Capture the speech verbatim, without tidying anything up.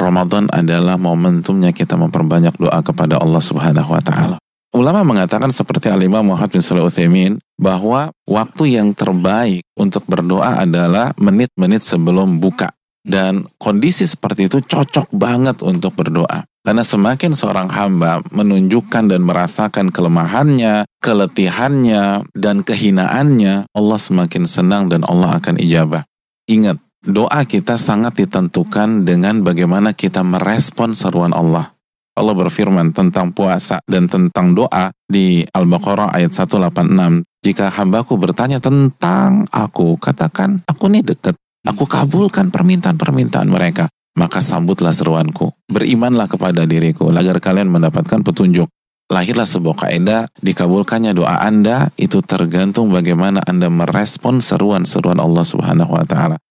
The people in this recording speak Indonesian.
Ramadan adalah momentumnya kita memperbanyak doa kepada Allah Subhanahu wa taala. Ulama mengatakan seperti Al-Imam Muhammad bin Shalih Al-Utsaimin bahwa waktu yang terbaik untuk berdoa adalah menit-menit sebelum buka. Dan kondisi seperti itu cocok banget untuk berdoa. Karena semakin seorang hamba menunjukkan dan merasakan kelemahannya, keletihannya, dan kehinaannya, Allah semakin senang dan Allah akan ijabah. Ingat, doa kita sangat ditentukan dengan bagaimana kita merespon seruan Allah. Allah berfirman tentang puasa dan tentang doa di Al-Baqarah ayat seratus delapan puluh enam. Jika hambaku bertanya tentang aku, katakan, aku nih dekat. Aku kabulkan permintaan-permintaan mereka. Maka sambutlah seruanku. Berimanlah kepada diriku agar kalian mendapatkan petunjuk. Lahirlah sebuah kaidah, dikabulkannya doa Anda itu tergantung bagaimana Anda merespon seruan-seruan Allah Subhanahu wa taala.